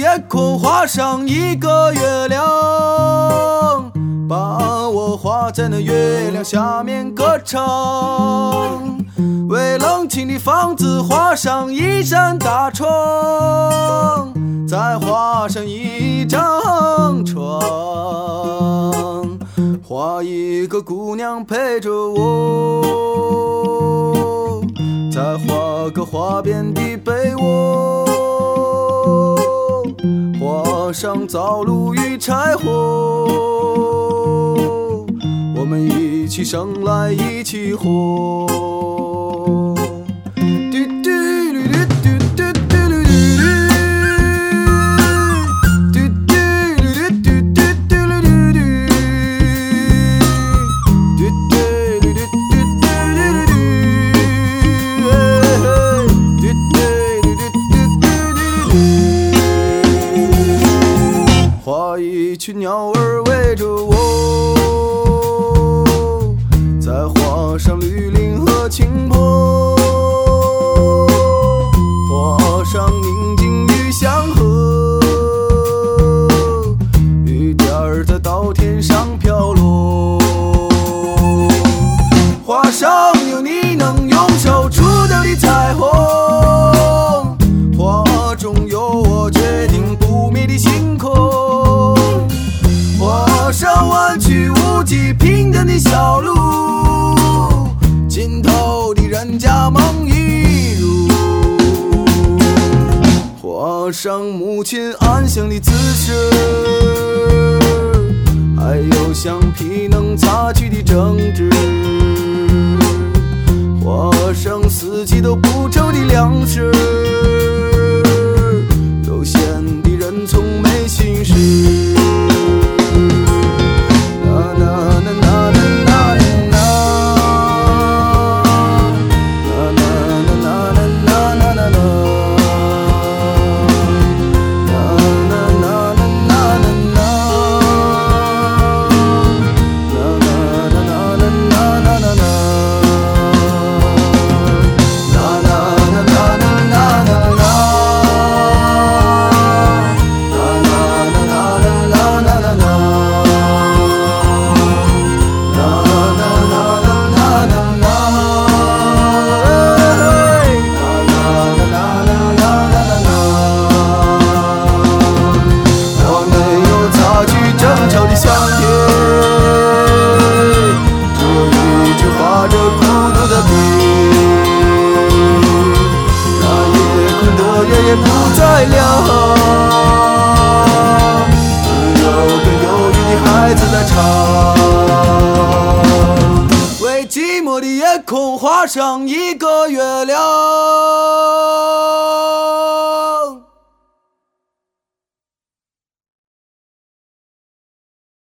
夜空画上一个月亮，把我画在那月亮下面歌唱。为冷清的房子画上一扇大窗，再画上一张床，画一个姑娘陪着我，再画个花边的被窝，画上灶炉与柴火，我们一起生来一起活。画一群鸟儿围着我，再画上绿林和青坡，画上宁静与祥和，雨点儿在稻田上飘落，画上有你能用手触到的彩虹，画中有我决定不灭的星空，画上弯曲无际平坦的小路，尽头的人家梦一如，画上母亲安详的姿势，还有橡皮能擦去的争执，画上四季都不愁的粮食，悠闲的人从没心事。也不再亮，只有个忧郁的孩子在唱，为寂寞的夜空画上一个月亮。